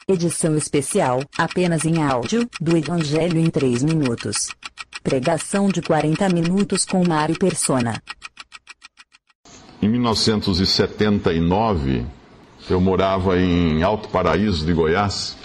Edição especial, apenas em áudio, do Evangelho em 3 minutos. Pregação de 40 minutos com Mário Persona. Em 1979, eu morava em Alto Paraíso de Goiás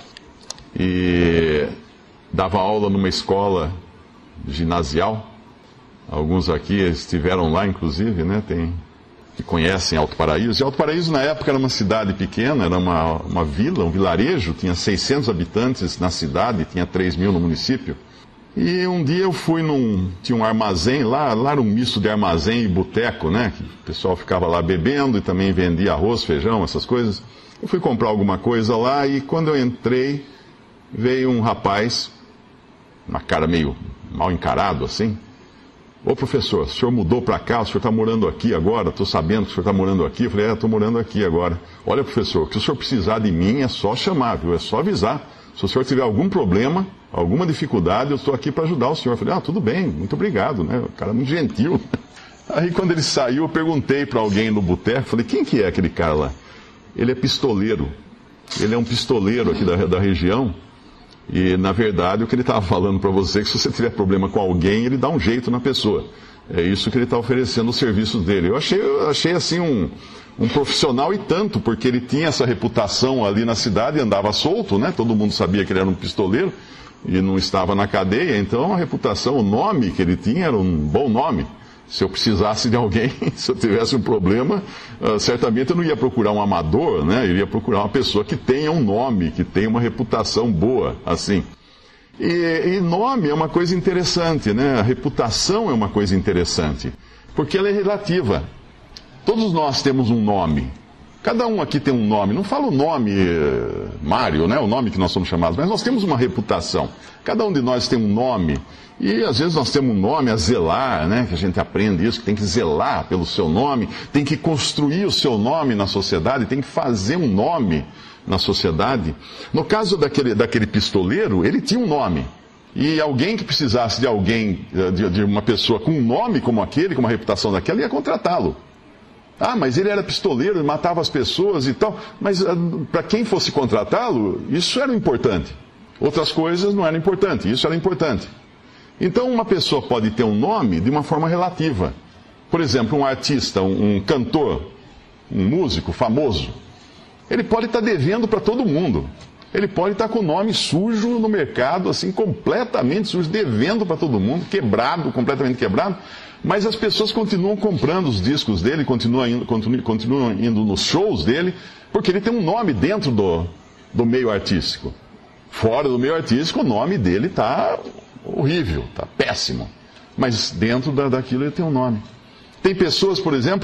e dava aula numa escola ginasial. Alguns aqui estiveram lá, inclusive, né? Que conhecem Alto Paraíso. E Alto Paraíso, na época, era uma cidade pequena, era uma vila, um vilarejo, tinha 600 habitantes na cidade, tinha 3.000 no município. E um dia eu fui tinha um armazém, lá era um misto de armazém e boteco, né? Que o pessoal ficava lá bebendo e também vendia arroz, feijão, essas coisas. Eu fui comprar alguma coisa lá e quando eu entrei, veio um rapaz, uma cara meio mal encarado assim. Ô professor, o senhor mudou para cá, o senhor está morando aqui agora, estou sabendo que o senhor está morando aqui. Eu falei, estou morando aqui agora. Olha professor, se o senhor precisar de mim é só chamar, viu? É só avisar. Se o senhor tiver algum problema, alguma dificuldade, eu estou aqui para ajudar o senhor. Eu falei, tudo bem, muito obrigado, né? O cara é muito gentil. Aí quando ele saiu, eu perguntei para alguém no boteco, falei, quem que é aquele cara lá? Ele é pistoleiro. Ele é um pistoleiro aqui da região. E, na verdade, o que ele estava falando para você é que se você tiver problema com alguém, ele dá um jeito na pessoa. É isso que ele está oferecendo os serviços dele. Eu achei assim, um profissional e tanto, porque ele tinha essa reputação ali na cidade e andava solto, né? Todo mundo sabia que ele era um pistoleiro e não estava na cadeia. Então, a reputação, o nome que ele tinha era um bom nome. Se eu precisasse de alguém, se eu tivesse um problema, certamente eu não ia procurar um amador, né? Eu ia procurar uma pessoa que tenha um nome, que tenha uma reputação boa, assim. E nome é uma coisa interessante, né? A reputação é uma coisa interessante, porque ela é relativa. Todos nós temos um nome. Cada um aqui tem um nome. Não falo o nome Mário, né? O nome que nós somos chamados, mas nós temos uma reputação. Cada um de nós tem um nome. E às vezes nós temos um nome a zelar, né? Que a gente aprende isso, que tem que zelar pelo seu nome, tem que construir o seu nome na sociedade, tem que fazer um nome na sociedade. No caso daquele pistoleiro, ele tinha um nome. E alguém que precisasse de alguém, de uma pessoa com um nome como aquele, com uma reputação daquela, ia contratá-lo. Mas ele era pistoleiro, ele matava as pessoas e tal. Mas para quem fosse contratá-lo, isso era importante. Outras coisas não eram importantes, isso era importante. Então uma pessoa pode ter um nome de uma forma relativa. Por exemplo, um artista, um cantor, um músico famoso, ele pode estar devendo para todo mundo. Ele pode estar com o nome sujo no mercado, assim, completamente sujo, devendo para todo mundo, quebrado, completamente quebrado. Mas as pessoas continuam comprando os discos dele, continuam indo nos shows dele, porque ele tem um nome dentro do meio artístico. Fora do meio artístico, o nome dele está horrível, está péssimo. Mas dentro daquilo ele tem um nome. Tem pessoas, por exemplo,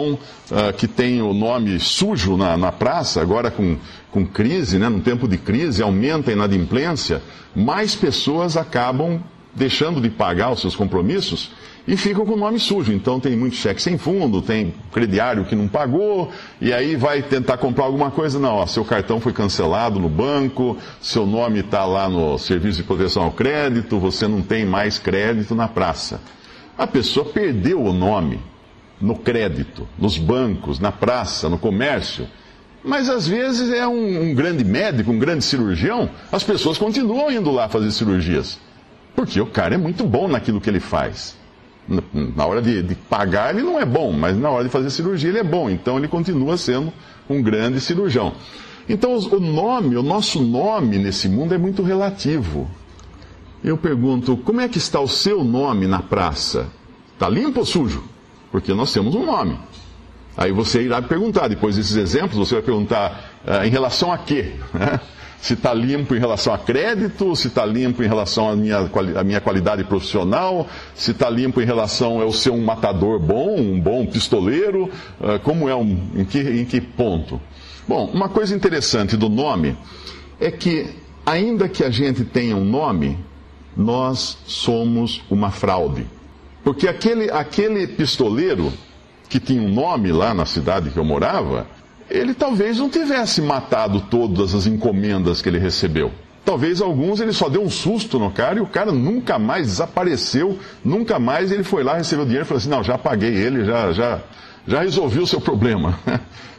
que têm o nome sujo na praça, agora com crise, né, num tempo de crise, aumenta a inadimplência, mais pessoas acabam deixando de pagar os seus compromissos e ficam com o nome sujo. Então tem muito cheque sem fundo, tem crediário que não pagou, e aí vai tentar comprar alguma coisa, não, seu cartão foi cancelado no banco, seu nome está lá no Serviço de Proteção ao Crédito, você não tem mais crédito na praça. A pessoa perdeu o nome no crédito, nos bancos, na praça, no comércio, mas às vezes é um grande médico, um grande cirurgião, as pessoas continuam indo lá fazer cirurgias, porque o cara é muito bom naquilo que ele faz. Na hora de pagar ele não é bom, mas na hora de fazer cirurgia ele é bom, então ele continua sendo um grande cirurgião. Então o nosso nome nesse mundo é muito relativo. Eu pergunto, como é que está o seu nome na praça? Está limpo ou sujo? Porque nós temos um nome. Aí você irá perguntar, depois desses exemplos, você vai perguntar em relação a quê? Se está limpo em relação a crédito, se está limpo em relação à minha qualidade profissional, se está limpo em relação a eu ser um matador bom, um bom pistoleiro, como é em que ponto? Bom, uma coisa interessante do nome é que, ainda que a gente tenha um nome, nós somos uma fraude. Porque aquele pistoleiro que tinha um nome lá na cidade que eu morava, ele talvez não tivesse matado todas as encomendas que ele recebeu. Talvez alguns ele só deu um susto no cara e o cara nunca mais desapareceu, nunca mais ele foi lá, recebeu dinheiro e falou assim, não, já paguei ele, já resolvi o seu problema.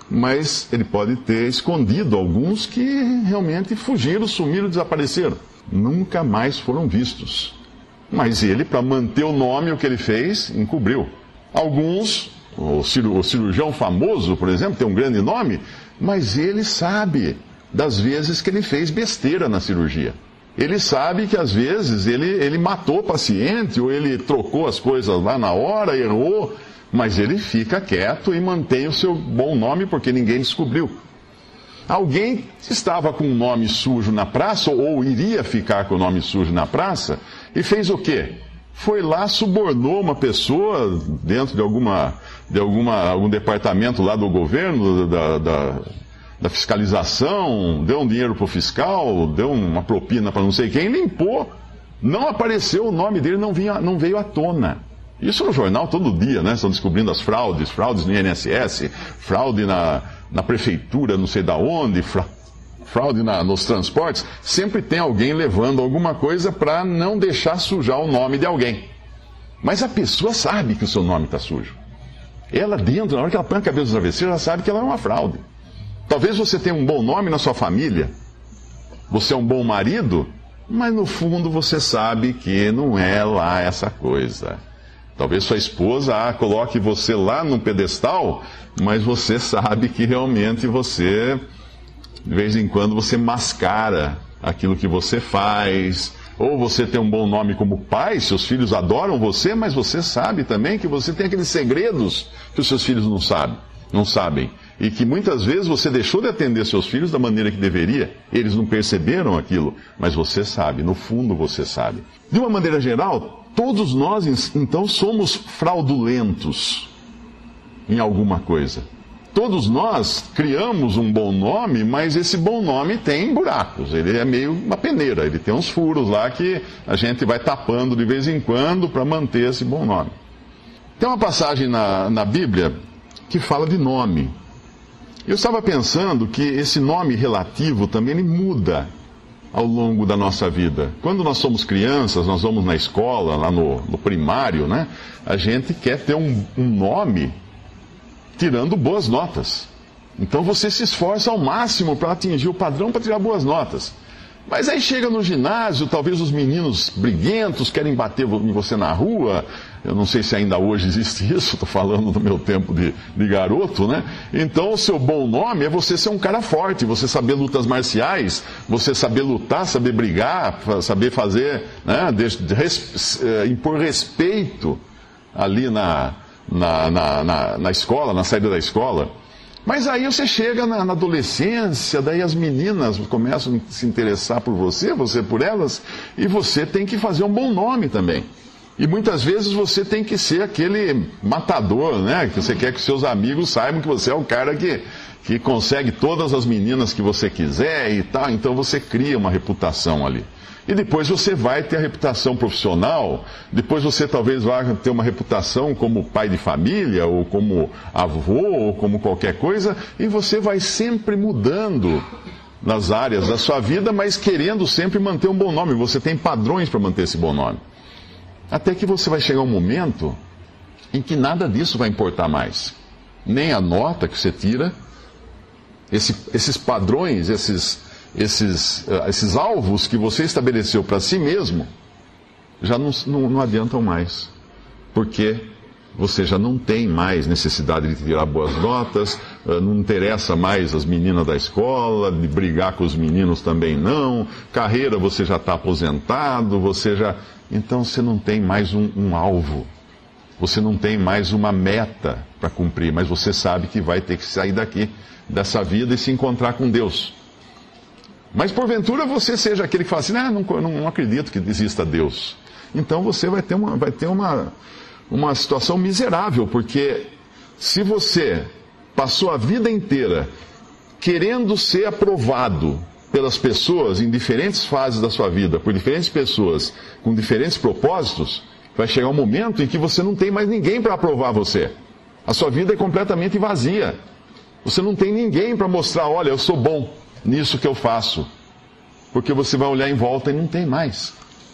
mas ele pode ter escondido alguns que realmente fugiram, sumiram, desapareceram. Nunca mais foram vistos. Mas ele, para manter o nome, o que ele fez, encobriu. Alguns, o cirurgião famoso, por exemplo, tem um grande nome, mas ele sabe das vezes que ele fez besteira na cirurgia. Ele sabe que às vezes ele matou o paciente, ou ele trocou as coisas lá na hora, errou, mas ele fica quieto e mantém o seu bom nome porque ninguém descobriu. Alguém estava com o nome sujo na praça, ou iria ficar com o nome sujo na praça, e fez o quê? Foi lá, subornou uma pessoa dentro de algum departamento lá do governo, da fiscalização, deu um dinheiro para o fiscal, deu uma propina para não sei quem, limpou. Não apareceu, o nome dele não veio à tona. Isso no jornal todo dia, né? Estão descobrindo as fraudes no INSS, fraude na prefeitura, não sei da onde, fraude nos transportes. Sempre tem alguém levando alguma coisa para não deixar sujar o nome de alguém. Mas a pessoa sabe que o seu nome está sujo. Ela dentro, na hora que ela põe a cabeça no travesseiro, ela sabe que ela é uma fraude. Talvez você tenha um bom nome na sua família, você é um bom marido, mas no fundo você sabe que não é lá essa coisa. Talvez sua esposa coloque você lá num pedestal, mas você sabe que realmente você, de vez em quando, você mascara aquilo que você faz. Ou você tem um bom nome como pai, seus filhos adoram você, mas você sabe também que você tem aqueles segredos que os seus filhos não sabem. E que muitas vezes você deixou de atender seus filhos da maneira que deveria. Eles não perceberam aquilo, mas você sabe, no fundo você sabe. De uma maneira geral, todos nós, então, somos fraudulentos em alguma coisa. Todos nós criamos um bom nome, mas esse bom nome tem buracos. Ele é meio uma peneira, ele tem uns furos lá que a gente vai tapando de vez em quando para manter esse bom nome. Tem uma passagem na Bíblia que fala de nome. Eu estava pensando que esse nome relativo também ele muda ao longo da nossa vida. Quando nós somos crianças, nós vamos na escola, lá no primário, né? A gente quer ter um nome tirando boas notas. Então você se esforça ao máximo para atingir o padrão para tirar boas notas. Mas aí chega no ginásio, talvez os meninos briguentos querem bater em você na rua. Eu não sei se ainda hoje existe isso, estou falando do meu tempo de garoto, né? Então o seu bom nome é você ser um cara forte, você saber lutas marciais, você saber lutar, saber brigar, saber fazer, né? Impor respeito ali na escola, na saída da escola. Mas aí você chega na adolescência, daí as meninas começam a se interessar por você por elas, e você tem que fazer um bom nome também. E muitas vezes você tem que ser aquele matador, né? Que você quer que seus amigos saibam que você é o cara que consegue todas as meninas que você quiser e tal. Então você cria uma reputação ali. E depois você vai ter a reputação profissional, depois você talvez vá ter uma reputação como pai de família, ou como avô, ou como qualquer coisa, e você vai sempre mudando nas áreas da sua vida, mas querendo sempre manter um bom nome. Você tem padrões para manter esse bom nome. Até que você vai chegar um momento em que nada disso vai importar mais. Nem a nota que você tira, esses padrões, esses alvos que você estabeleceu para si mesmo, já não adiantam mais. Porque você já não tem mais necessidade de tirar boas notas, não interessa mais as meninas da escola, de brigar com os meninos também não, carreira você já está aposentado, então você não tem mais um alvo, você não tem mais uma meta para cumprir, mas você sabe que vai ter que sair dessa vida e se encontrar com Deus. Mas porventura você seja aquele que fala assim, não acredito que exista Deus. Então você vai ter uma situação miserável, porque se você passou a vida inteira querendo ser aprovado pelas pessoas em diferentes fases da sua vida, por diferentes pessoas com diferentes propósitos, vai chegar um momento em que você não tem mais ninguém para aprovar você. A sua vida é completamente vazia. Você não tem ninguém para mostrar, olha, eu sou bom nisso que eu faço. Porque você vai olhar em volta e não tem mais.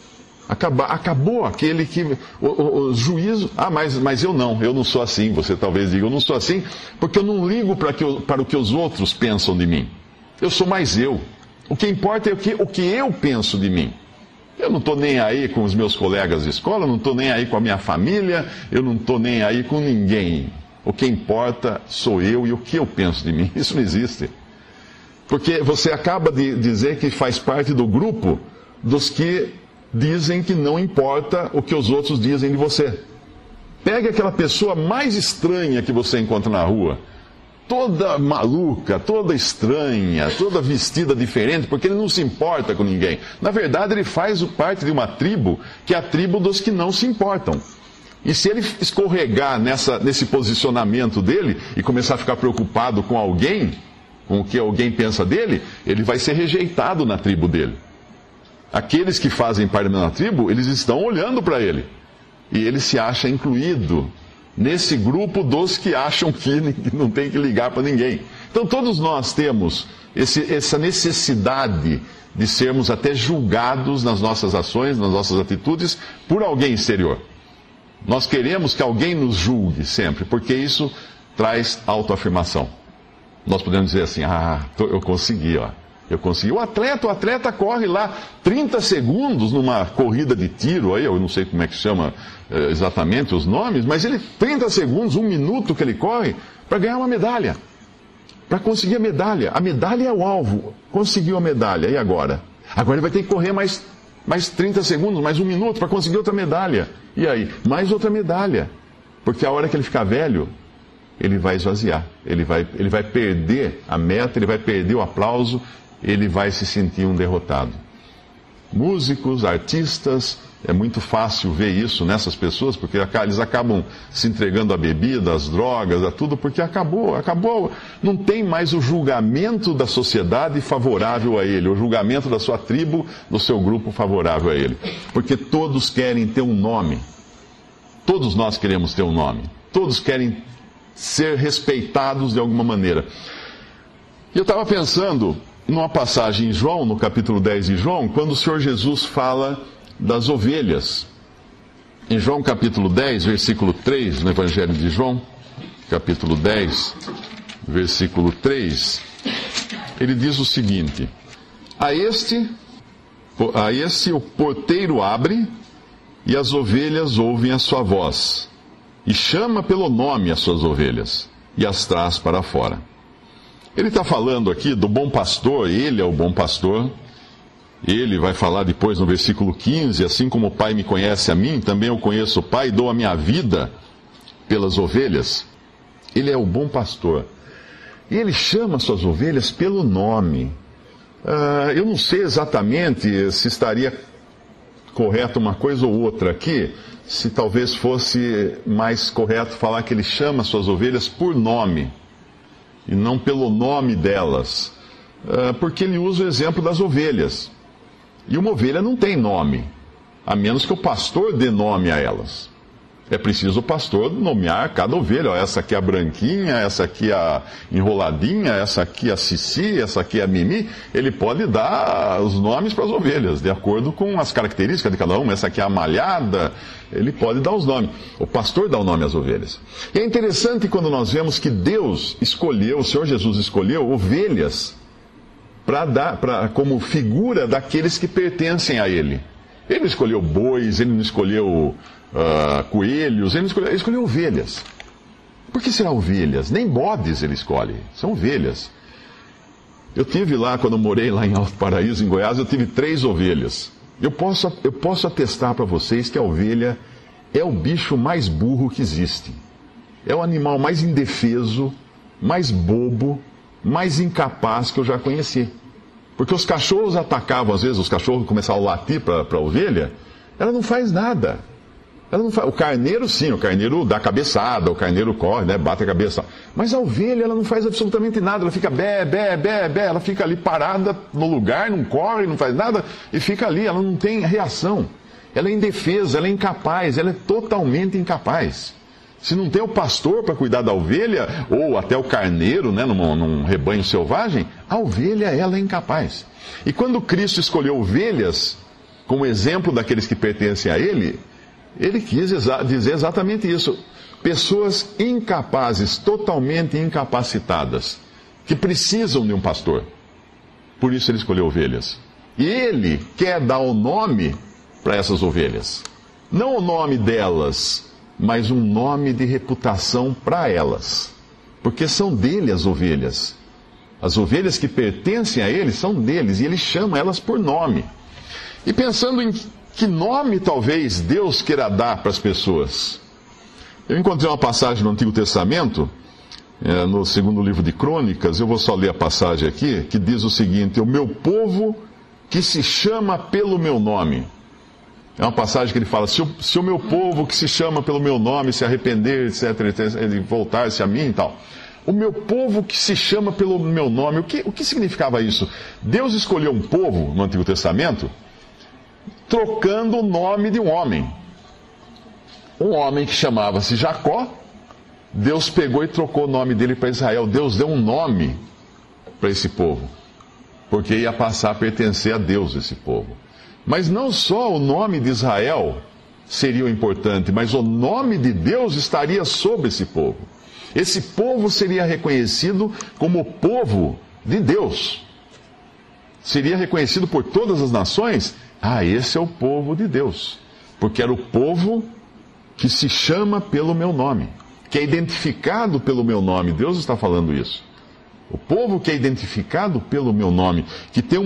Acabou aquele que... O juízo... mas eu não sou assim. Você talvez diga, eu não sou assim, porque eu não ligo para o que os outros pensam de mim. Eu sou mais eu. O que importa é o que eu penso de mim. Eu não estou nem aí com os meus colegas de escola, eu não estou nem aí com a minha família, eu não estou nem aí com ninguém. O que importa sou eu e o que eu penso de mim. Isso não existe. Porque você acaba de dizer que faz parte do grupo dos que dizem que não importa o que os outros dizem de você. Pegue aquela pessoa mais estranha que você encontra na rua. Toda maluca, toda estranha, toda vestida diferente, porque ele não se importa com ninguém. Na verdade, ele faz parte de uma tribo, que é a tribo dos que não se importam. E se ele escorregar nesse posicionamento dele e começar a ficar preocupado com alguém, com o que alguém pensa dele, ele vai ser rejeitado na tribo dele. Aqueles que fazem parte da tribo, eles estão olhando para ele. E ele se acha incluído nesse grupo dos que acham que não tem que ligar para ninguém. Então todos nós temos essa necessidade de sermos até julgados nas nossas ações, nas nossas atitudes, por alguém exterior. Nós queremos que alguém nos julgue sempre, porque isso traz autoafirmação. Nós podemos dizer assim, eu consegui, ó. Eu consegui. O atleta corre lá 30 segundos numa corrida de tiro, aí eu não sei como é que chama exatamente os nomes, mas 30 segundos, 1 minuto que ele corre para ganhar uma medalha. Para conseguir a medalha. A medalha é o alvo. Conseguiu a medalha. E agora? Agora ele vai ter que correr mais 30 segundos, mais 1 minuto para conseguir outra medalha. E aí? Mais outra medalha. Porque a hora que ele ficar velho, ele vai esvaziar. Ele vai perder a meta, ele vai perder o aplauso, ele vai se sentir um derrotado. Músicos, artistas, é muito fácil ver isso nessas pessoas, porque eles acabam se entregando à bebida, às drogas, a tudo, porque acabou. Não tem mais o julgamento da sociedade favorável a ele, o julgamento da sua tribo, do seu grupo favorável a ele. Porque todos querem ter um nome. Todos nós queremos ter um nome. Todos querem ser respeitados de alguma maneira. E eu estava pensando numa passagem em João, no capítulo 10 de João, quando o Senhor Jesus fala das ovelhas. Em João capítulo 10, versículo 3, no Evangelho de João, capítulo 10, versículo 3, ele diz o seguinte: A este o porteiro abre, e as ovelhas ouvem a sua voz, e chama pelo nome as suas ovelhas, e as traz para fora. Ele está falando aqui do bom pastor, ele é o bom pastor. Ele vai falar depois no versículo 15, assim como o Pai me conhece a mim, também eu conheço o Pai e dou a minha vida pelas ovelhas. Ele é o bom pastor. E ele chama suas ovelhas pelo nome. Eu não sei exatamente se estaria correto uma coisa ou outra aqui, se talvez fosse mais correto falar que ele chama suas ovelhas por nome, e não pelo nome delas, porque ele usa o exemplo das ovelhas. E uma ovelha não tem nome, a menos que o pastor dê nome a elas. É preciso o pastor nomear cada ovelha. Essa aqui é a branquinha, essa aqui é a enroladinha, essa aqui é a Cici, essa aqui é a Mimi. Ele pode dar os nomes para as ovelhas, de acordo com as características de cada uma. Essa aqui é a malhada, ele pode dar os nomes. O pastor dá o nome às ovelhas. E é interessante quando nós vemos que Deus escolheu, o Senhor Jesus escolheu ovelhas como figura daqueles que pertencem a Ele. Ele não escolheu bois, ele não escolheu coelhos, ele escolheu ovelhas. Por que será ovelhas? Nem bodes ele escolhe, são ovelhas. Eu tive lá, quando eu morei lá em Alto Paraíso, em Goiás, eu tive 3 ovelhas. Eu posso atestar para vocês que a ovelha é o bicho mais burro que existe. É o animal mais indefeso, mais bobo, mais incapaz que eu já conheci. Porque os cachorros atacavam, às vezes os cachorros começavam a latir para a ovelha, ela não faz nada. O carneiro sim, o carneiro dá cabeçada, o carneiro corre, né, bate a cabeça. Mas a ovelha, ela não faz absolutamente nada, ela fica bé, ela fica ali parada no lugar, não corre, não faz nada, e fica ali, ela não tem reação. Ela é indefesa, ela é incapaz, ela é totalmente incapaz. Se não tem o pastor para cuidar da ovelha, ou até o carneiro, né, num rebanho selvagem, a ovelha, ela é incapaz. E quando Cristo escolheu ovelhas, como exemplo daqueles que pertencem a Ele, Ele quis dizer exatamente isso. Pessoas incapazes, totalmente incapacitadas, que precisam de um pastor. Por isso Ele escolheu ovelhas. E Ele quer dar o nome para essas ovelhas. Não o nome delas, mas um nome de reputação para elas. Porque são dele as ovelhas. As ovelhas que pertencem a Ele são deles, e Ele chama elas por nome. E pensando em que nome talvez Deus queira dar para as pessoas, eu encontrei uma passagem no Antigo Testamento, no segundo livro de Crônicas, eu vou só ler a passagem aqui, que diz o seguinte: o meu povo que se chama pelo meu nome. É uma passagem que ele fala: se o meu povo que se chama pelo meu nome se arrepender, etc., ele voltar-se a mim e tal. O meu povo que se chama pelo meu nome. O que significava isso? Deus escolheu um povo no Antigo Testamento trocando o nome de um homem. Um homem que chamava-se Jacó, Deus pegou e trocou o nome dele para Israel. Deus deu um nome para esse povo, porque ia passar a pertencer a Deus esse povo. Mas não só o nome de Israel seria o importante, mas o nome de Deus estaria sobre esse povo. Esse povo seria reconhecido como o povo de Deus. Seria reconhecido por todas as nações. Esse é o povo de Deus. Porque era o povo que se chama pelo meu nome, que é identificado pelo meu nome. Deus está falando isso. O povo que é identificado pelo meu nome, que tem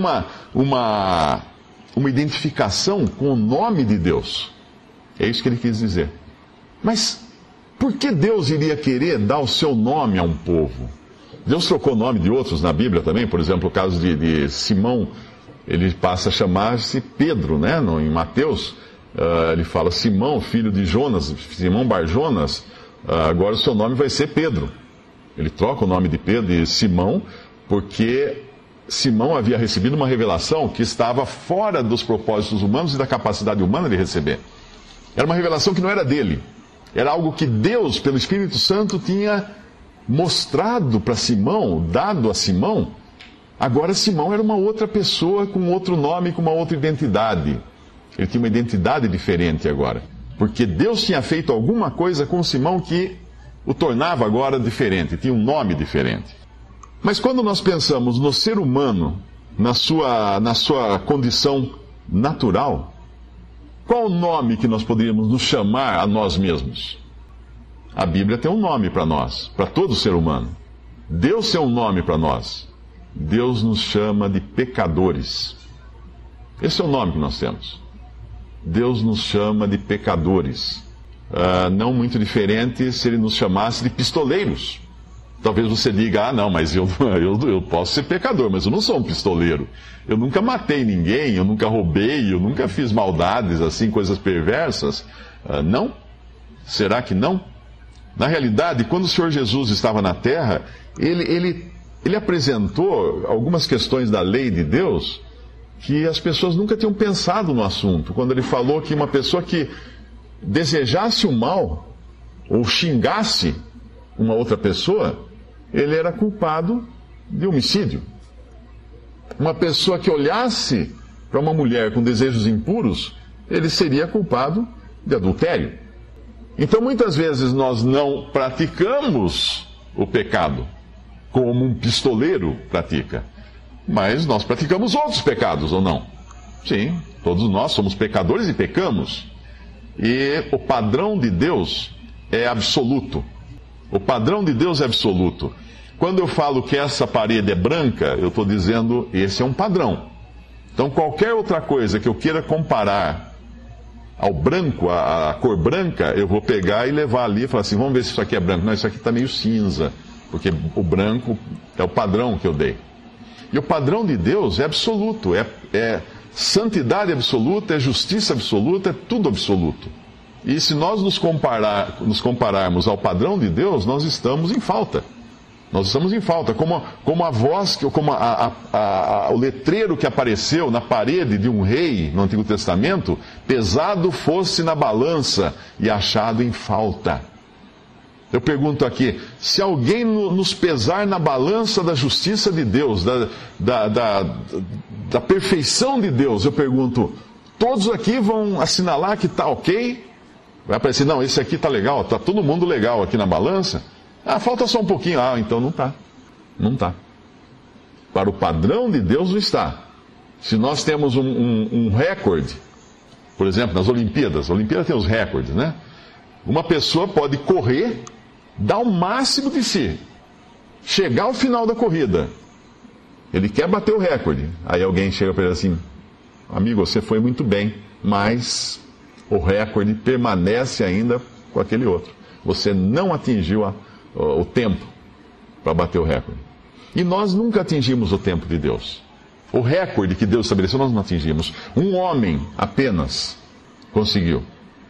uma identificação com o nome de Deus. É isso que ele quis dizer. Mas por que Deus iria querer dar o seu nome a um povo? Deus trocou o nome de outros na Bíblia também. Por exemplo, o caso de Simão, ele passa a chamar-se Pedro, né? Em Mateus, ele fala Simão, filho de Jonas, Simão Bar-Jonas, agora o seu nome vai ser Pedro. Ele troca o nome de Pedro de Simão, porque Simão havia recebido uma revelação que estava fora dos propósitos humanos e da capacidade humana de receber. Era uma revelação que não era dele. Era algo que Deus, pelo Espírito Santo, tinha mostrado para Simão, dado a Simão. Agora Simão era uma outra pessoa, com outro nome, com uma outra identidade. Ele tinha uma identidade diferente agora. Porque Deus tinha feito alguma coisa com Simão que o tornava agora diferente, tinha um nome diferente. Mas quando nós pensamos no ser humano, na sua condição natural, qual o nome que nós poderíamos nos chamar a nós mesmos? A Bíblia tem um nome para nós, para todo ser humano. Deus tem um nome para nós. Deus nos chama de pecadores. Esse é o nome que nós temos. Deus nos chama de pecadores. Não muito diferente se ele nos chamasse de pistoleiros. Talvez você diga, não, mas eu posso ser pecador, mas eu não sou um pistoleiro. Eu nunca matei ninguém, eu nunca roubei, eu nunca fiz maldades, assim, coisas perversas. Não? Será que não? Na realidade, quando o Senhor Jesus estava na terra, ele apresentou algumas questões da lei de Deus que as pessoas nunca tinham pensado no assunto. Quando ele falou que uma pessoa que desejasse o mal ou xingasse uma outra pessoa, ele era culpado de homicídio. Uma pessoa que olhasse para uma mulher com desejos impuros, ele seria culpado de adultério. Então, muitas vezes nós não praticamos o pecado como um pistoleiro pratica, mas nós praticamos outros pecados, ou não? Sim, todos nós somos pecadores e pecamos. E o padrão de Deus é absoluto. O padrão de Deus é absoluto. Quando eu falo que essa parede é branca, eu estou dizendo esse é um padrão. Então, qualquer outra coisa que eu queira comparar ao branco, a cor branca, eu vou pegar e levar ali e falar assim, vamos ver se isso aqui é branco. Não, isso aqui está meio cinza, porque o branco é o padrão que eu dei. E o padrão de Deus é absoluto, é santidade absoluta, é justiça absoluta, é tudo absoluto. E se nós nos compararmos ao padrão de Deus, nós estamos em falta. Nós estamos em falta. Como a voz, como o letreiro que apareceu na parede de um rei no Antigo Testamento, pesado fosse na balança e achado em falta. Eu pergunto aqui, se alguém nos pesar na balança da justiça de Deus, da perfeição de Deus, eu pergunto, Todos aqui vão assinalar que está ok. Vai aparecer, não, esse aqui está legal, está todo mundo legal aqui na balança. Ah, falta só um pouquinho. Ah, então não está. Não está. Para o padrão de Deus não está. Se nós temos um recorde, por exemplo, nas Olimpíadas tem os recordes, né? Uma pessoa pode correr, dar o máximo de si, chegar ao final da corrida. Ele quer bater o recorde. Aí alguém chega para ele assim, amigo, você foi muito bem, mas o recorde permanece ainda com aquele outro. Você não atingiu o tempo para bater o recorde. E nós nunca atingimos o tempo de Deus. O recorde que Deus estabeleceu, nós não atingimos. Um homem apenas conseguiu.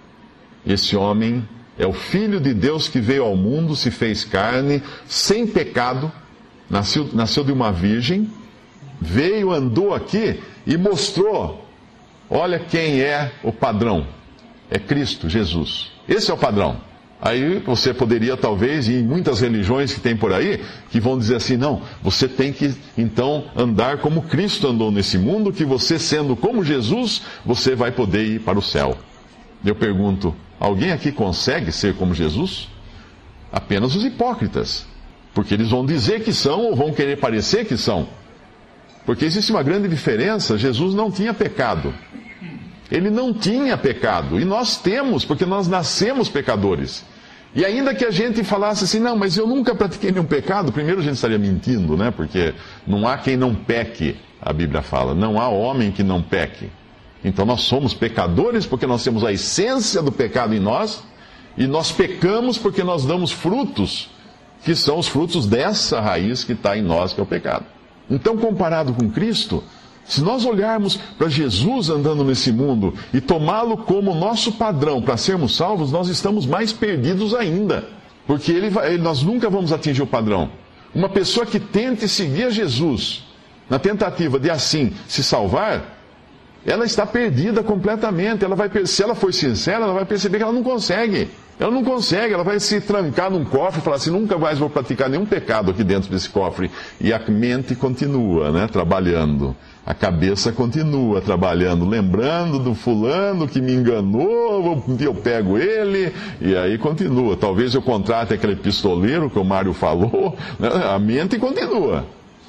Esse homem é o Filho de Deus que veio ao mundo, se fez carne, sem pecado, nasceu de uma virgem, veio, andou aqui e mostrou, olha quem é o padrão. É Cristo, Jesus. Esse é o padrão. Aí você poderia talvez ir em muitas religiões que tem por aí, que vão dizer assim, não, você tem que então andar como Cristo andou nesse mundo, que você sendo como Jesus, você vai poder ir para o céu. Eu pergunto, alguém aqui consegue ser como Jesus? Apenas os hipócritas. Porque eles vão dizer que são ou vão querer parecer que são. Porque existe uma grande diferença, Jesus não tinha pecado. Ele não tinha pecado, e nós temos, porque nós nascemos pecadores. E ainda que a gente falasse assim, não, mas eu nunca pratiquei nenhum pecado, primeiro a gente estaria mentindo, né? Porque não há quem não peque, a Bíblia fala, não há homem que não peque. Então nós somos pecadores porque nós temos a essência do pecado em nós, e nós pecamos porque nós damos frutos, que são os frutos dessa raiz que está em nós, que é o pecado. Então, comparado com Cristo, se nós olharmos para Jesus andando nesse mundo e tomá-lo como nosso padrão para sermos salvos, nós estamos mais perdidos ainda. Porque nós nunca vamos atingir o padrão. Uma pessoa que tente seguir a Jesus, na tentativa de assim se salvar, ela está perdida completamente. Se ela for sincera, ela vai perceber que ela não consegue. Ela não consegue, ela vai se trancar num cofre e falar assim, nunca mais vou praticar nenhum pecado aqui dentro desse cofre. E a mente continua, né, trabalhando. A cabeça continua trabalhando, lembrando do fulano que me enganou, eu pego ele, e aí continua. Talvez eu contrate aquele pistoleiro que o Mário falou, né? A mente continua.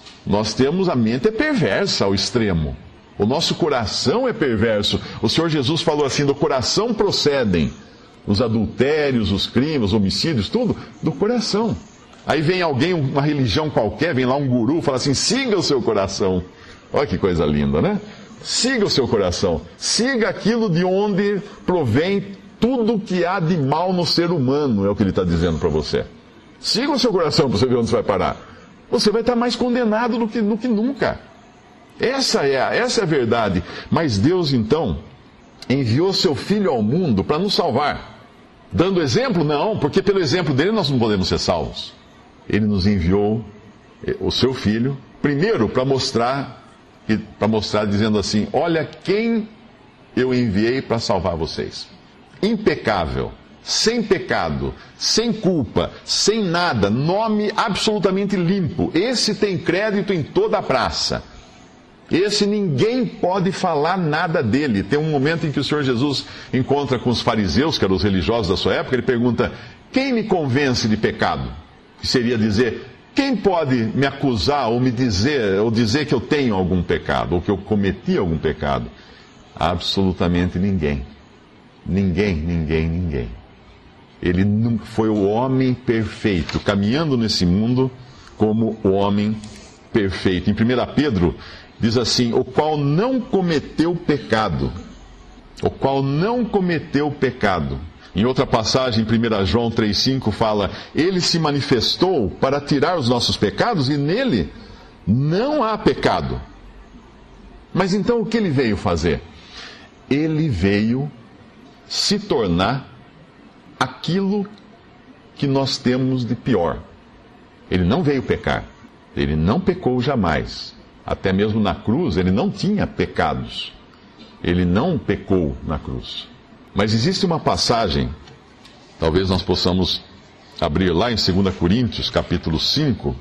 A mente é perversa ao extremo. O nosso coração é perverso. O Senhor Jesus falou assim, do coração procedem os adultérios, os crimes, os homicídios, tudo do coração. Aí vem alguém, uma religião qualquer, vem lá um guru, fala assim, siga o seu coração. Olha que coisa linda, né? Siga o seu coração. Siga aquilo de onde provém tudo que há de mal no ser humano, é o que ele está dizendo para você. Siga o seu coração para você ver onde você vai parar. Você vai estar mais condenado do que nunca. Essa é a verdade. Mas Deus, então, enviou seu Filho ao mundo para nos salvar. Dando exemplo? Não, porque pelo exemplo dele nós não podemos ser salvos. Ele nos enviou o seu Filho, primeiro para mostrar dizendo assim, olha quem eu enviei para salvar vocês. Impecável, sem pecado, sem culpa, sem nada, nome absolutamente limpo. Esse tem crédito em toda a praça. Esse ninguém pode falar nada dele. Tem um momento em que o Senhor Jesus encontra com os fariseus, que eram os religiosos da sua época, ele pergunta, quem me convence de pecado? Que seria dizer, quem pode me acusar ou dizer que eu tenho algum pecado, ou que eu cometi algum pecado? Absolutamente ninguém. Ninguém. Ele foi o homem perfeito, caminhando nesse mundo como o homem perfeito. Em 1 Pedro, diz assim, o qual não cometeu pecado. O qual não cometeu pecado. Em outra passagem, em 1 João 3,5, fala, ele se manifestou para tirar os nossos pecados e nele não há pecado. Mas então o que ele veio fazer? Ele veio se tornar aquilo que nós temos de pior. Ele não veio pecar. Ele não pecou jamais. Até mesmo na cruz, ele não tinha pecados. Ele não pecou na cruz. Mas existe uma passagem, talvez nós possamos abrir lá em 2 Coríntios, capítulo 5,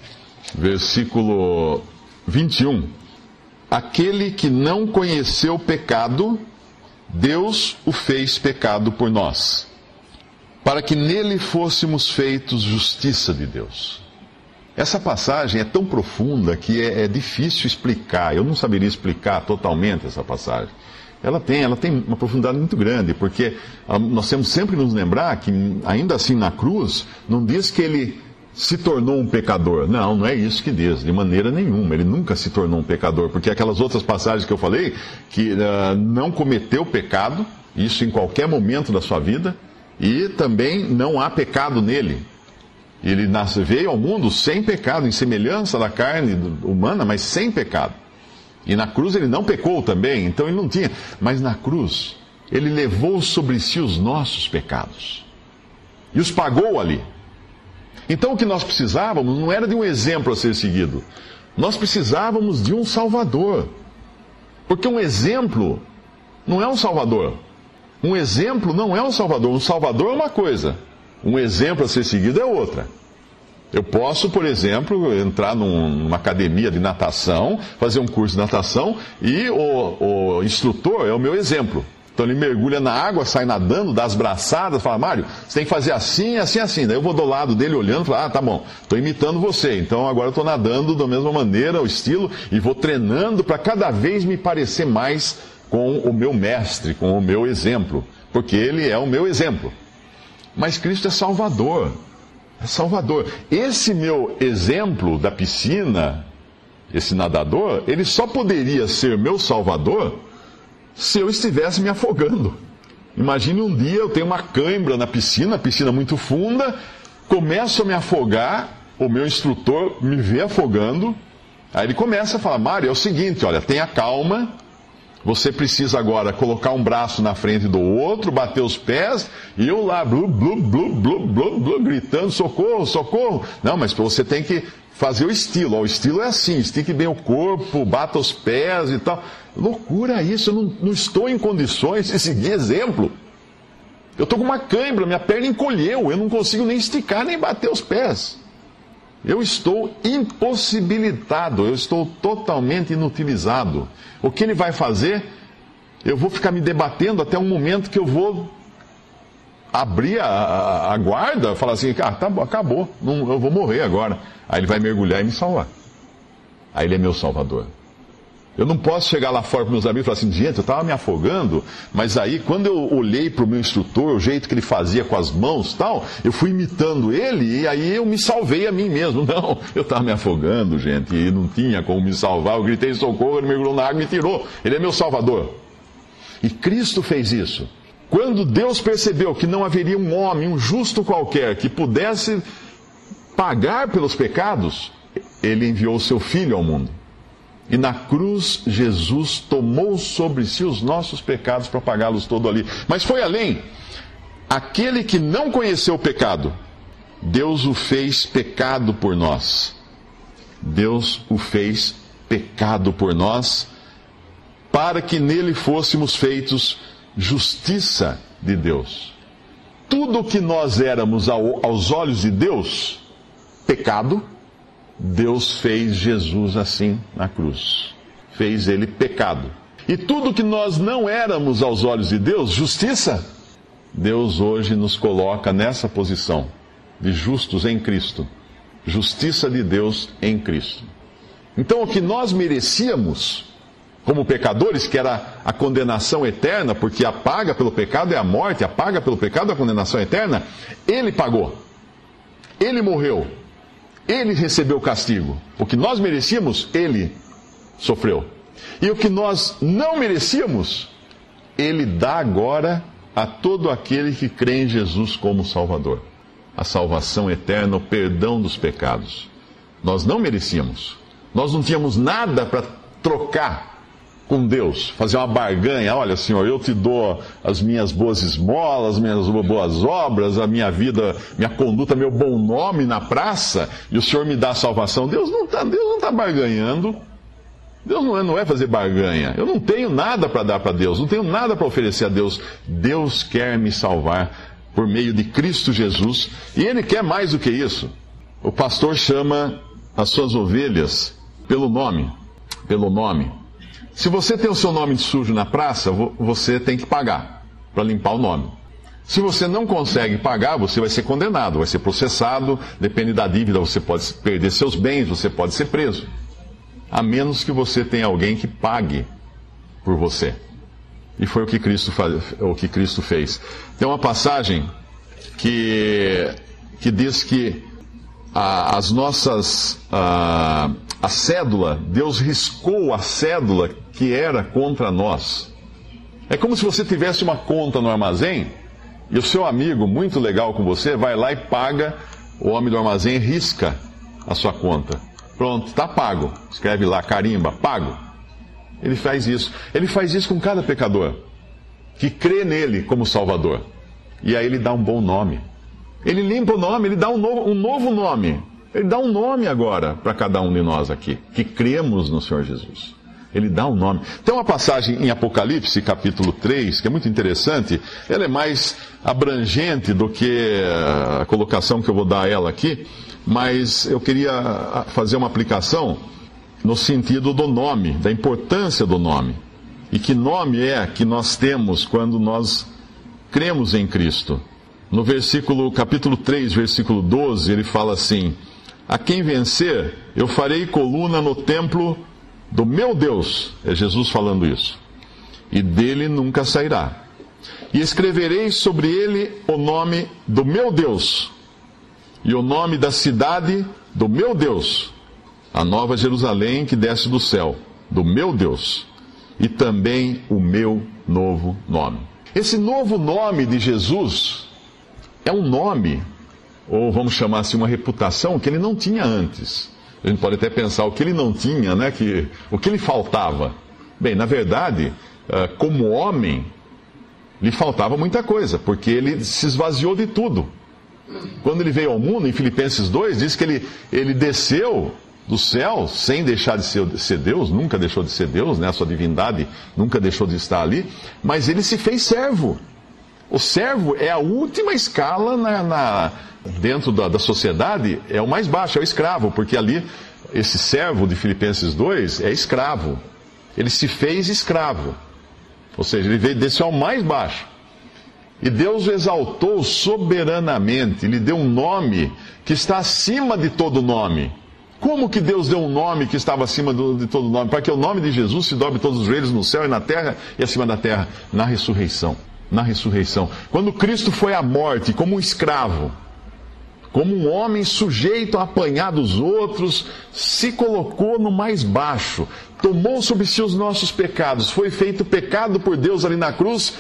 versículo 21. Aquele que não conheceu pecado, Deus o fez pecado por nós, para que nele fôssemos feitos justiça de Deus. Essa passagem é tão profunda que é difícil explicar. Eu não saberia explicar totalmente essa passagem. Ela tem uma profundidade muito grande, porque nós temos sempre nos lembrar que, ainda assim na cruz, não diz que ele se tornou um pecador. Não é isso que diz, de maneira nenhuma. Ele nunca se tornou um pecador, porque aquelas outras passagens que eu falei, que não cometeu pecado, isso em qualquer momento da sua vida, e também não há pecado nele. Ele veio ao mundo sem pecado, em semelhança da carne humana, mas sem pecado. E na cruz ele não pecou também, então ele não tinha. Mas na cruz, ele levou sobre si os nossos pecados. E os pagou ali. Então o que nós precisávamos não era de um exemplo a ser seguido. Nós precisávamos de um Salvador. Porque um exemplo não é um Salvador. Um exemplo não é um Salvador. Um Salvador é uma coisa. Um exemplo a ser seguido é outra. Eu posso, por exemplo, entrar numa academia de natação, fazer um curso de natação, e o instrutor é o meu exemplo. Então ele mergulha na água, sai nadando, dá as braçadas, fala: Mário, você tem que fazer assim, assim, assim. Daí eu vou do lado dele olhando e falo: tá bom, estou imitando você. Então agora eu estou nadando da mesma maneira, o estilo, e vou treinando para cada vez me parecer mais com o meu mestre, com o meu exemplo. Porque ele é o meu exemplo. Mas Cristo é Salvador. É Salvador. Esse meu exemplo da piscina, esse nadador, ele só poderia ser meu Salvador se eu estivesse me afogando. Imagine um dia eu tenho uma cãibra na piscina, piscina muito funda, começo a me afogar, o meu instrutor me vê afogando, aí ele começa a falar: Mário, é o seguinte, olha, tenha calma, você precisa agora colocar um braço na frente do outro, bater os pés, e eu lá, blu, blu, blu, blu, blu, blu, gritando: socorro, socorro. Não, mas você tem que fazer o estilo. O estilo é assim, estique bem o corpo, bata os pés e tal. Loucura isso, eu não estou em condições de seguir exemplo. Eu estou com uma cãibra, minha perna encolheu, eu não consigo nem esticar, nem bater os pés. Eu estou impossibilitado, eu estou totalmente inutilizado. O que ele vai fazer? Eu vou ficar me debatendo até um momento que eu vou abrir a guarda, falar assim: tá, acabou, eu vou morrer agora. Aí ele vai mergulhar e me salvar. Aí ele é meu Salvador. Eu não posso chegar lá fora para meus amigos e falar assim: gente, eu estava me afogando, mas aí quando eu olhei para o meu instrutor, o jeito que ele fazia com as mãos e tal, eu fui imitando ele e aí eu me salvei a mim mesmo. Não, eu estava me afogando, gente, e não tinha como me salvar. Eu gritei socorro, ele mergulhou na água e me tirou. Ele é meu Salvador. E Cristo fez isso. Quando Deus percebeu que não haveria um homem, um justo qualquer, que pudesse pagar pelos pecados, ele enviou o seu Filho ao mundo. E na cruz, Jesus tomou sobre si os nossos pecados para pagá-los todo ali. Mas foi além. Aquele que não conheceu o pecado, Deus o fez pecado por nós. Deus o fez pecado por nós, para que nele fôssemos feitos justiça de Deus. Tudo o que nós éramos aos olhos de Deus, pecado, Deus fez Jesus assim na cruz. Fez ele pecado. E tudo que nós não éramos aos olhos de Deus, justiça, Deus hoje nos coloca nessa posição de justos em Cristo. Justiça de Deus em Cristo. Então o que nós merecíamos como pecadores, que era a condenação eterna, porque a paga pelo pecado é a morte, a paga pelo pecado é a condenação eterna, ele pagou. Ele morreu. Ele recebeu o castigo. O que nós merecíamos, ele sofreu. E o que nós não merecíamos, ele dá agora a todo aquele que crê em Jesus como Salvador. A salvação eterna, o perdão dos pecados. Nós não merecíamos. Nós não tínhamos nada para trocar com Deus, fazer uma barganha. Olha, Senhor, eu te dou as minhas boas esmolas, minhas boas obras, a minha vida, minha conduta, meu bom nome na praça, e o Senhor me dá a salvação. Deus não está barganhando. Deus não é fazer barganha. Eu não tenho nada para dar para Deus, não tenho nada para oferecer a Deus. Deus quer me salvar por meio de Cristo Jesus, e Ele quer mais do que isso. O pastor chama as suas ovelhas pelo nome. Se você tem o seu nome sujo na praça, você tem que pagar para limpar o nome. Se você não consegue pagar, você vai ser condenado, vai ser processado, depende da dívida, você pode perder seus bens, você pode ser preso. A menos que você tenha alguém que pague por você. E foi o que Cristo fez. Tem uma passagem que diz que a cédula, Deus riscou a cédula que era contra nós. É como se você tivesse uma conta no armazém e o seu amigo, muito legal com você, vai lá e paga, o homem do armazém risca a sua conta. Pronto, está pago. Escreve lá, carimba, pago. Ele faz isso. Ele faz isso com cada pecador que crê nele como Salvador. E aí ele dá um bom nome. Ele limpa o nome, ele dá um novo nome. Ele dá um nome agora para cada um de nós aqui, que cremos no Senhor Jesus. Ele dá um nome. Tem uma passagem em Apocalipse, capítulo 3, que é muito interessante. Ela é mais abrangente do que a colocação que eu vou dar a ela aqui, mas eu queria fazer uma aplicação no sentido do nome, da importância do nome. E que nome é que nós temos quando nós cremos em Cristo? No capítulo 3, versículo 12, ele fala assim: a quem vencer, eu farei coluna no templo do meu Deus. É Jesus falando isso. E dele nunca sairá. E escreverei sobre ele o nome do meu Deus, e o nome da cidade do meu Deus, a nova Jerusalém que desce do céu, do meu Deus, e também o meu novo nome. Esse novo nome de Jesus é um nome, ou vamos chamar assim, uma reputação que ele não tinha antes. A gente pode até pensar o que ele não tinha, né? O que lhe faltava. Bem, na verdade, como homem, lhe faltava muita coisa, porque ele se esvaziou de tudo. Quando ele veio ao mundo, em Filipenses 2, diz que ele desceu do céu sem deixar de ser Deus, nunca deixou de ser Deus, né? A sua divindade nunca deixou de estar ali, mas ele se fez servo. O servo é a última escala dentro da sociedade, é o mais baixo, é o escravo, porque ali, esse servo de Filipenses 2 é escravo. Ele se fez escravo, ou seja, ele desceu ao mais baixo. E Deus o exaltou soberanamente, lhe deu um nome que está acima de todo nome. Como que Deus deu um nome que estava acima de todo nome? Para que o nome de Jesus se dobre todos os joelhos no céu e na terra e acima da terra, na ressurreição. Na ressurreição. Quando Cristo foi à morte como um escravo, como um homem sujeito a apanhar dos outros, se colocou no mais baixo, tomou sobre si os nossos pecados, foi feito pecado por Deus ali na cruz,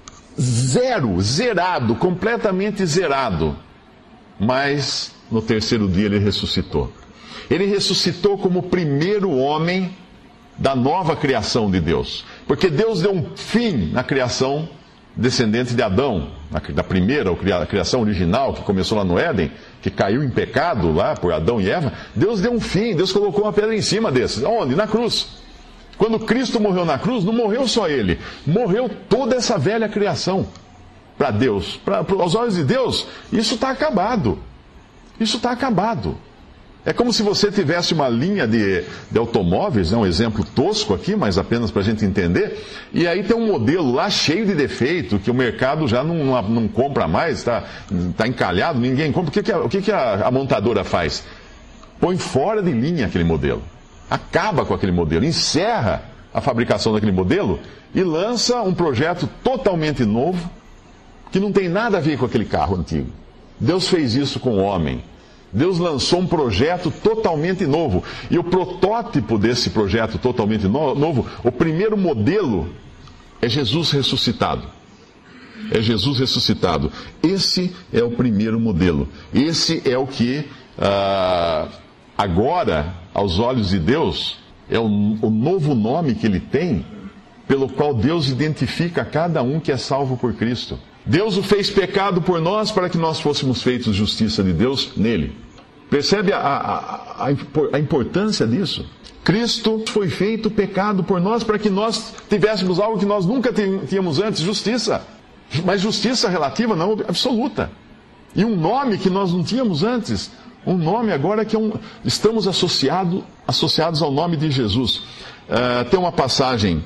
zerado, completamente zerado. Mas no terceiro dia ele ressuscitou. Ele ressuscitou como o primeiro homem da nova criação de Deus. Porque Deus deu um fim na criação descendente de Adão, da primeira a criação original que começou lá no Éden, que caiu em pecado lá por Adão e Eva. Deus deu um fim, Deus colocou uma pedra em cima desses. Onde? Na cruz. Quando Cristo morreu na cruz, não morreu só ele, morreu toda essa velha criação. Para Deus, aos olhos de Deus, isso está acabado. Isso está acabado. É como se você tivesse uma linha de automóveis, um exemplo tosco aqui, mas apenas para a gente entender, e aí tem um modelo lá cheio de defeito, que o mercado já não compra mais, está encalhado, ninguém compra. O que a montadora faz? Põe fora de linha aquele modelo, acaba com aquele modelo, encerra a fabricação daquele modelo e lança um projeto totalmente novo, que não tem nada a ver com aquele carro antigo. Deus fez isso com o homem. Deus lançou um projeto totalmente novo. E o protótipo desse projeto totalmente novo, o primeiro modelo, é Jesus ressuscitado. É Jesus ressuscitado. Esse é o primeiro modelo. Esse é o que, agora, aos olhos de Deus, é o novo nome que ele tem, pelo qual Deus identifica cada um que é salvo por Cristo. Deus o fez pecado por nós para que nós fôssemos feitos justiça de Deus nele. Percebe a importância disso? Cristo foi feito pecado por nós para que nós tivéssemos algo que nós nunca tínhamos antes, justiça. Mas justiça relativa, não absoluta. E um nome que nós não tínhamos antes. Um nome agora que estamos associados ao nome de Jesus. Tem uma passagem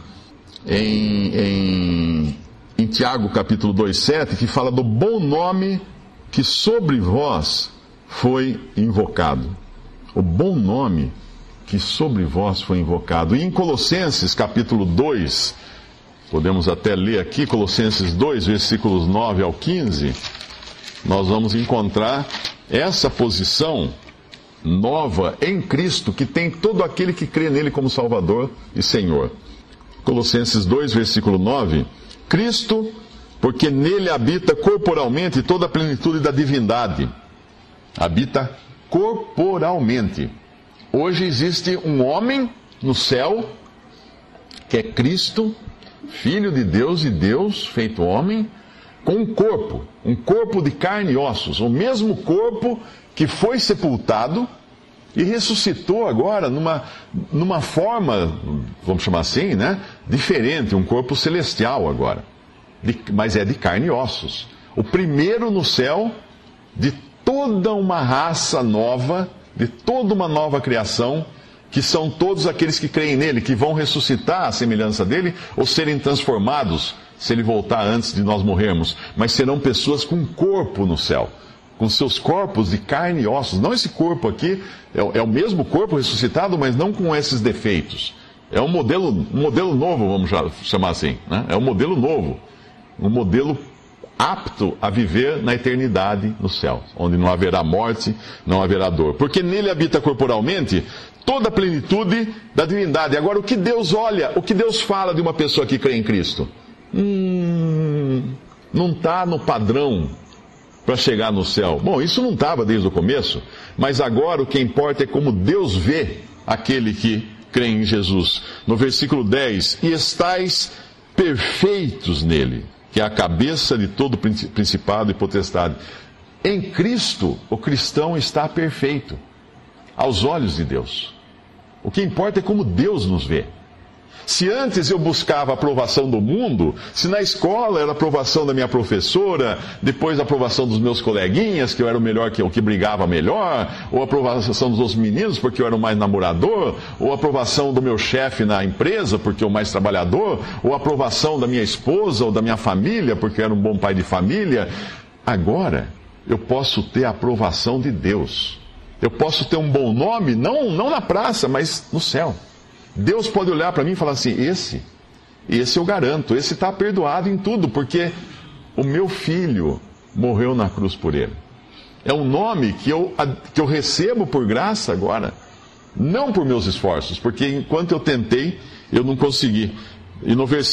em Tiago capítulo 2,7 que fala do bom nome que sobre vós foi invocado. O bom nome que sobre vós foi invocado. E em Colossenses capítulo 2, podemos até ler aqui, Colossenses 2, versículos 9 ao 15, nós vamos encontrar essa posição nova em Cristo, que tem todo aquele que crê nele como Salvador e Senhor. Colossenses 2, versículo 9, Cristo, porque nele habita corporalmente toda a plenitude da divindade. Habita corporalmente. Hoje existe um homem no céu, que é Cristo, Filho de Deus e Deus feito homem, com um corpo de carne e ossos, o mesmo corpo que foi sepultado e ressuscitou agora numa forma, vamos chamar assim, né, diferente, um corpo celestial agora, mas é de carne e ossos. O primeiro no céu de toda uma raça nova, de toda uma nova criação, que são todos aqueles que creem nele, que vão ressuscitar à semelhança dele, ou serem transformados, se ele voltar antes de nós morrermos. Mas serão pessoas com corpo no céu, com seus corpos de carne e ossos. Não esse corpo aqui, é o mesmo corpo ressuscitado, mas não com esses defeitos. É um modelo novo, vamos chamar assim, né? É um modelo novo, um modelo apto a viver na eternidade no céu, onde não haverá morte, não haverá dor. Porque nele habita corporalmente toda a plenitude da divindade. Agora, o que Deus olha, o que Deus fala de uma pessoa que crê em Cristo? Não está no padrão para chegar no céu. Bom, isso não estava desde o começo, mas agora o que importa é como Deus vê aquele que crê em Jesus. No versículo 10, e estais perfeitos nele, que é a cabeça de todo principado e potestade. Em Cristo, o cristão está perfeito, aos olhos de Deus. O que importa é como Deus nos vê. Se antes eu buscava a aprovação do mundo, se na escola era a aprovação da minha professora, depois a aprovação dos meus coleguinhas, que eu era o melhor, o que brigava melhor, ou a aprovação dos outros meninos, porque eu era o mais namorador, ou a aprovação do meu chefe na empresa, porque eu o mais trabalhador, ou a aprovação da minha esposa ou da minha família, porque eu era um bom pai de família, agora eu posso ter a aprovação de Deus. Eu posso ter um bom nome, não na praça, mas no céu. Deus pode olhar para mim e falar assim, esse eu garanto, esse está perdoado em tudo, porque o meu filho morreu na cruz por ele. É um nome que eu recebo por graça agora, não por meus esforços, porque enquanto eu tentei, eu não consegui. E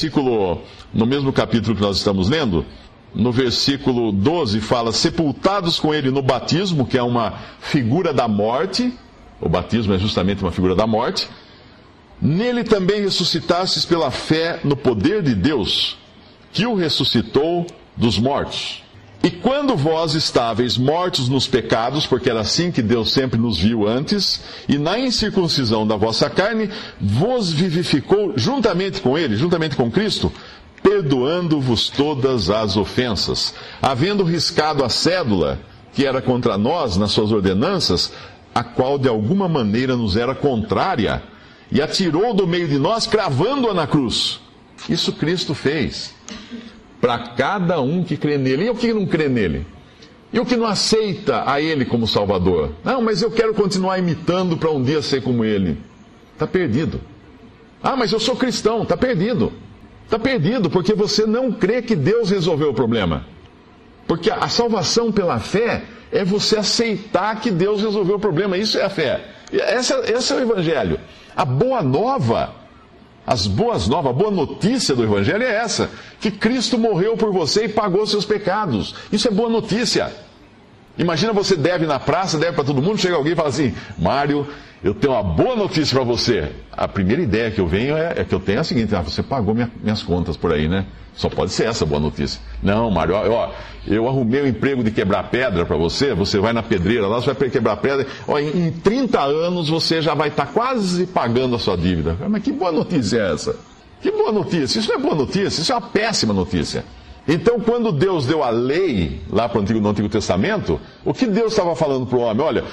no mesmo capítulo que nós estamos lendo, no versículo 12 fala, sepultados com ele no batismo, que é uma figura da morte, o batismo é justamente uma figura da morte, nele também ressuscitastes pela fé no poder de Deus, que o ressuscitou dos mortos. E quando vós estáveis mortos nos pecados, porque era assim que Deus sempre nos viu antes, e na incircuncisão da vossa carne, vos vivificou juntamente com ele, juntamente com Cristo, perdoando-vos todas as ofensas, havendo riscado a cédula que era contra nós nas suas ordenanças, a qual de alguma maneira nos era contrária, e atirou do meio de nós, cravando-a na cruz. Isso Cristo fez para cada um que crê nele. E o que não crê nele? E o que não aceita a ele como Salvador? Não, mas eu quero continuar imitando para um dia ser como ele. Está perdido. Ah, mas eu sou cristão. Está perdido. Está perdido porque você não crê que Deus resolveu o problema. Porque a salvação pela fé é você aceitar que Deus resolveu o problema. Isso é a fé. Esse é o Evangelho. A boa nova, as boas novas, a boa notícia do Evangelho é essa, que Cristo morreu por você e pagou seus pecados. Isso é boa notícia. Imagina você deve na praça, deve para todo mundo, chega alguém e fala assim, Mário, eu tenho uma boa notícia para você. A primeira ideia que eu tenho é a seguinte, você pagou minhas contas por aí, né? Só pode ser essa boa notícia. Não, Mário, eu arrumei um emprego de quebrar pedra para você vai na pedreira lá, você vai quebrar pedra, em 30 anos você já vai estar quase pagando a sua dívida. Mas que boa notícia é essa? Que boa notícia? Isso não é boa notícia, isso é uma péssima notícia. Então, quando Deus deu a lei, lá no Antigo Testamento, o que Deus estava falando para o homem? Olha,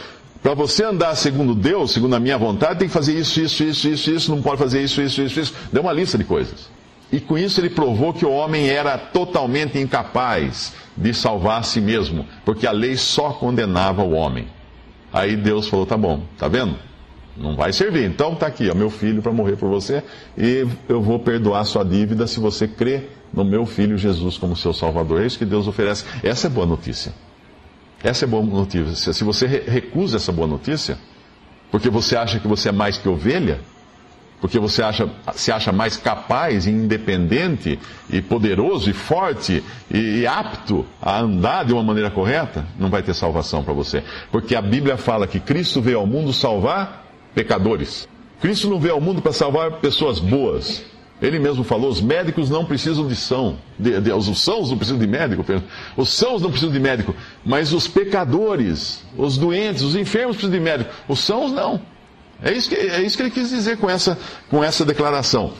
Para você andar segundo Deus, segundo a minha vontade, tem que fazer isso, não pode fazer isso. Deu uma lista de coisas. E com isso ele provou que o homem era totalmente incapaz de salvar a si mesmo, porque a lei só condenava o homem. Aí Deus falou, tá bom, tá vendo? Não vai servir. Então tá aqui, ó, meu filho para morrer por você, e eu vou perdoar sua dívida se você crê no meu filho Jesus como seu Salvador. É isso que Deus oferece. Essa é boa notícia. Essa é boa notícia. Se você recusa essa boa notícia, porque você acha que você é mais que ovelha, porque você se acha mais capaz, e independente, e poderoso, e forte, e apto a andar de uma maneira correta, não vai ter salvação para você. Porque a Bíblia fala que Cristo veio ao mundo salvar pecadores. Cristo não veio ao mundo para salvar pessoas boas. Ele mesmo falou, os médicos não precisam de são. Os sãos não precisam de médico. Os sãos não precisam de médico. Mas os pecadores, os doentes, os enfermos precisam de médico. Os sãos não. É isso que ele quis dizer com essa declaração.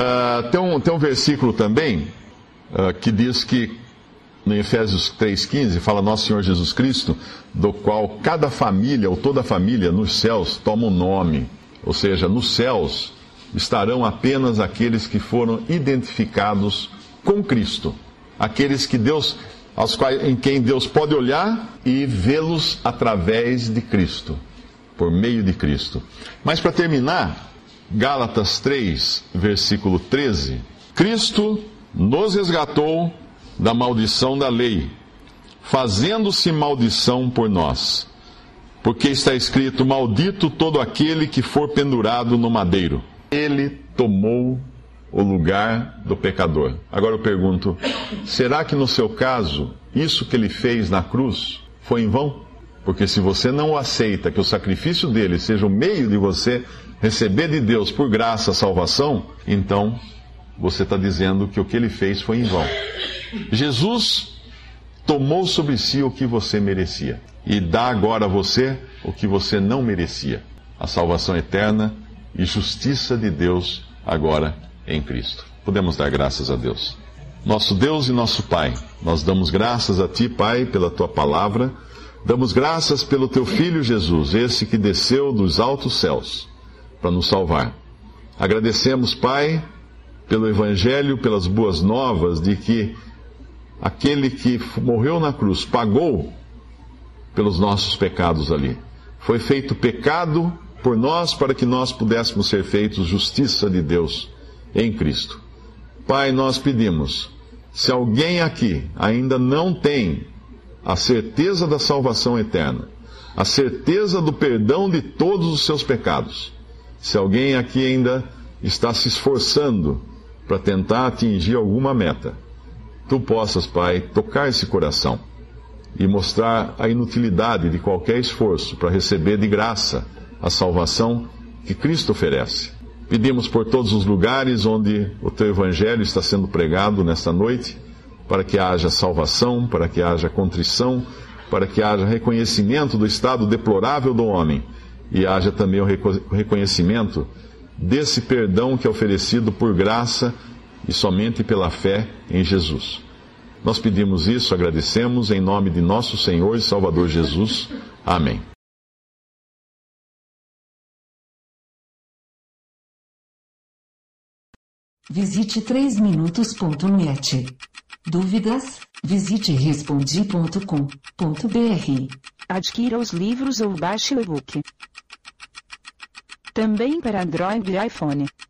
Tem um versículo também que diz que, no Efésios 3,15, fala Nosso Senhor Jesus Cristo, do qual cada família, ou toda família, nos céus toma um nome. Ou seja, nos céus estarão apenas aqueles que foram identificados com Cristo. Aqueles que em quem Deus pode olhar e vê-los através de Cristo. Por meio de Cristo. Mas para terminar, Gálatas 3, versículo 13. Cristo nos resgatou da maldição da lei, fazendo-se maldição por nós. Porque está escrito, maldito todo aquele que for pendurado no madeiro. Ele tomou o lugar do pecador. Agora eu pergunto, será que no seu caso, isso que ele fez na cruz foi em vão? Porque se você não aceita que o sacrifício dele seja o meio de você receber de Deus por graça a salvação, então você está dizendo que o que ele fez foi em vão. Jesus tomou sobre si o que você merecia e dá agora a você o que você não merecia. A salvação eterna e justiça de Deus agora em Cristo. Podemos dar graças a Deus. Nosso Deus e nosso Pai, nós damos graças a Ti, Pai, pela Tua palavra. Damos graças pelo Teu Filho Jesus, esse que desceu dos altos céus para nos salvar. Agradecemos, Pai, pelo Evangelho, pelas boas novas de que aquele que morreu na cruz pagou pelos nossos pecados ali. Foi feito pecado por nós para que nós pudéssemos ser feitos justiça de Deus em Cristo. Pai, nós pedimos, se alguém aqui ainda não tem a certeza da salvação eterna, a certeza do perdão de todos os seus pecados. Se alguém aqui ainda está se esforçando para tentar atingir alguma meta, Tu possas, Pai, tocar esse coração e mostrar a inutilidade de qualquer esforço para receber de graça a salvação que Cristo oferece. Pedimos por todos os lugares onde o Teu Evangelho está sendo pregado nesta noite, para que haja salvação, para que haja contrição, para que haja reconhecimento do estado deplorável do homem e haja também o reconhecimento desse perdão que é oferecido por graça e somente pela fé em Jesus. Nós pedimos isso, agradecemos em nome de nosso Senhor e Salvador Jesus. Amém. Visite 3minutos.net. Dúvidas? Visite respondi.com.br. Adquira os livros ou baixe o e-book. Também para Android e iPhone.